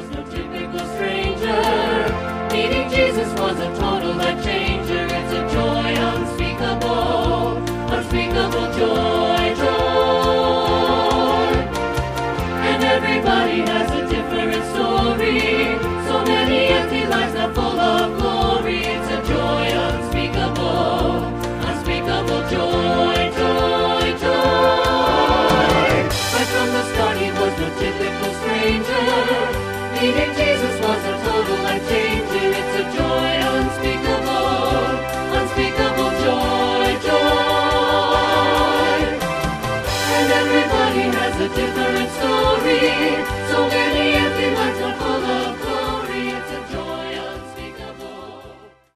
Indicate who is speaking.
Speaker 1: was no typical stranger. Meeting Jesus was a total life changer. It's a joy unspeakable, unspeakable joy, joy. And everybody has a different story. So many empty lives not full of glory. It's a joy unspeakable, unspeakable joy, joy, joy. Right from the start he was no typical stranger. Meeting Jesus was a total life changer. It's a joy unspeakable, unspeakable joy, joy. And everybody has a different story. So many empty lives not full